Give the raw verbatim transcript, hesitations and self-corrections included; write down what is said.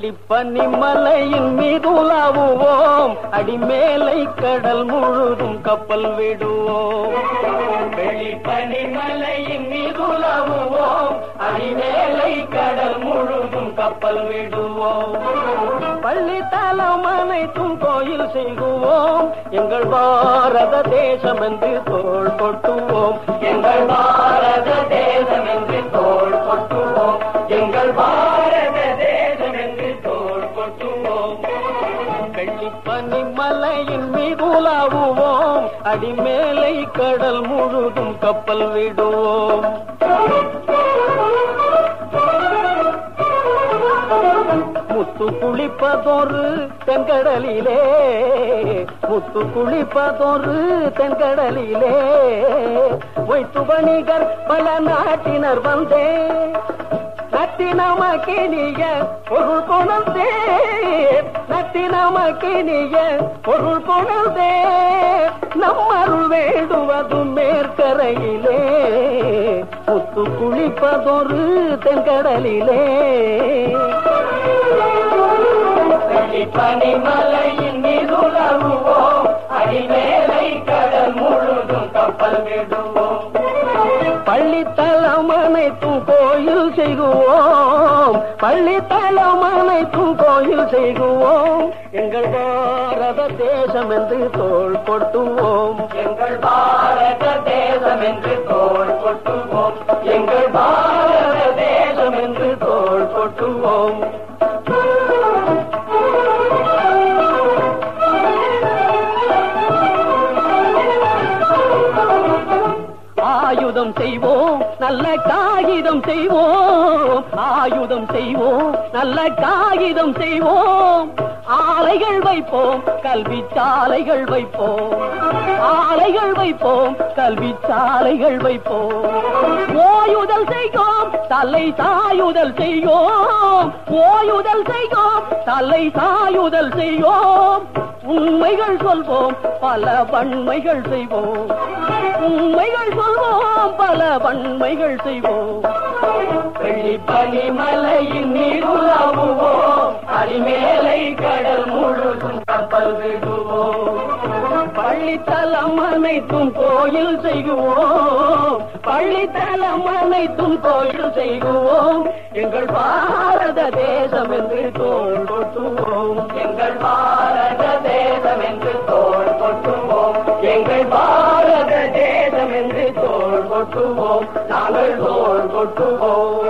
பனிமலையின் மீது உலாவுவோம், அடிமேலை கடல் முழுதும் கப்பல் விடுவோம். வெள்ளி பனிமலையின் மீது உலாவுவோம், அடிமேலை கடல் முழுதும் கப்பல் விடுவோம். பள்ளி தலம் அனைத்தும் கோயில் செய்குவோம், எங்கள் பாரத தேசம் என்று தோள் கொட்டுவோம். எங்கள் பாரத தேசம் என்று தோள் கொட்டுவோம். எங்கள் பாரத தேசம் என்று தோள் கொட்டுவோம். வெள்ளி பனிமலையின் மீது உலாவுவோம், அடிமேலை கடல் முழுதும் கப்பல் விடுவோம். முத்து குளிப்பதொரு தென்கடலிலே, முத்து குளிப்பதொரு தென்கடலிலே, வைத்து வணிகர் பல நாட்டினர் வந்தே, நத்தி நமக்கினிய பொருள் கொணர்ந்தே, நத்தி நமக்கினிய பொருள் கொணர்ந்தே, நம்மருள் வேண்டுவது மேற்கரையிலே, முத்து குளிப்பதொரு தென்கடலிலே. பனிமலையின் மீது உலாவுவோம், அடிமேலை கடல் முழுதும் கப்பல் விடுவோம். பள்ளித்தலம் அனைத்தும் கோயில் செய்குவோம், பள்ளித்தலம் அனைத்தும் கோயில் செய்குவோம். எங்கள் பாரத தேசம் என்று தோள் கொட்டுவோம். எங்கள் பாரத தேசம் என்று தோள் கொட்டுவோம். எங்கள் பாரத தேசம் என்று தோள் கொட்டுவோம். ஆயுதம் செய்வோம், நல்ல காகிதம் செய்வோம், ஆயுதம் செய்வோம், நல்ல காகிதம் செய்வோம். ஆலைகள் வைப்போம், கல்வி சாலைகள் வைப்போம், ஆலைகள் வைப்போம், கல்வி சாலைகள் வைப்போம். ஓயுதல் செய்வோம், தலை சாயுதல் செய்வோம், ஓயுதல் செய்வோம், தலை சாயுதல் செய்வோம். உண்மைகள் சொல்வோம், பல வன்மைகள் செய்வோம், உண்மைகள் சொல்வோம், பல வன்மைகள் செய்வோம். வெள்ளி பனிமலையின் மீது உலாவுவோம், அடிமேலை கடல் முழுதும் கப்பல் விடுவோம். பள்ளித்தலம் அனைத்தும் கோயில் செய்குவோம், பள்ளித்தலம் அனைத்தும் கோயில் செய்குவோம். எங்கள் பாரத தேசம் என்று தோள் கொட்டுவோம். எங்கள் பாரத தேசம் என்று தோள் கொட்டுவோம். எங்கள் பாரத தேசம் என்று தோள் கொட்டுவோம். நாங்கள் தோள் கொட்டுவோம்.